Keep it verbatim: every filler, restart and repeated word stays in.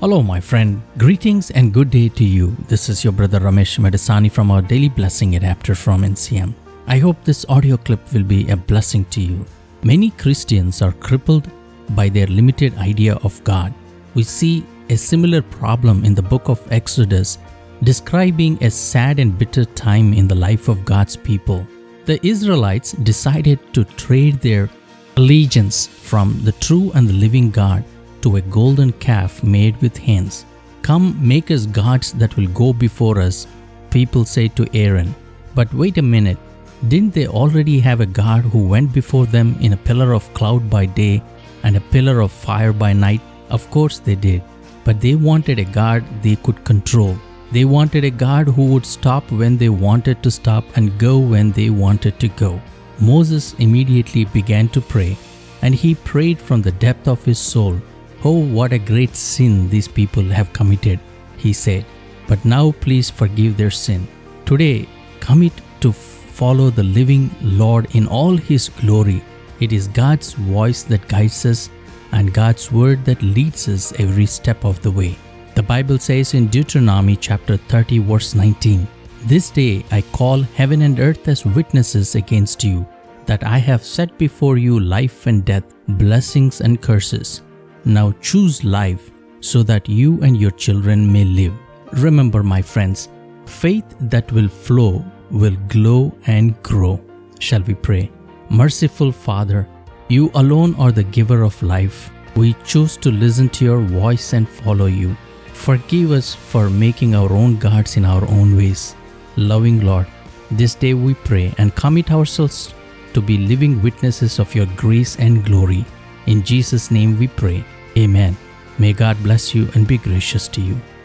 Hello, my friend. Greetings and good day to you. This is your brother Ramesh Medasani from our Daily Blessing Adapter from N C M. I hope this audio clip will be a blessing to you. Many Christians are crippled by their limited idea of God. We see a similar problem in the book of Exodus, describing a sad and bitter time in the life of God's people. The Israelites decided to trade their allegiance from the true and the living God to a golden calf made with hands. Come, make us gods that will go before us, people say to Aaron. But wait a minute, didn't they already have a God who went before them in a pillar of cloud by day and a pillar of fire by night? Of course they did. But they wanted a God they could control. They wanted a God who would stop when they wanted to stop and go when they wanted to go. Moses immediately began to pray, and he prayed from the depth of his soul. "Oh, what a great sin these people have committed," he said. "But now please forgive their sin." Today, commit to follow the living Lord in all His glory. It is God's voice that guides us and God's word that leads us every step of the way. The Bible says in Deuteronomy chapter thirty verse nineteen, "This day I call heaven and earth as witnesses against you, that I have set before you life and death, blessings and curses. Now choose life so that you and your children may live." Remember, my friends, faith that will flow will glow and grow. Shall we pray? Merciful Father, you alone are the giver of life. We choose to listen to your voice and follow you. Forgive us for making our own gods in our own ways. Loving Lord, this day we pray and commit ourselves to be living witnesses of your grace and glory. In Jesus' name we pray. Amen. May God bless you and be gracious to you.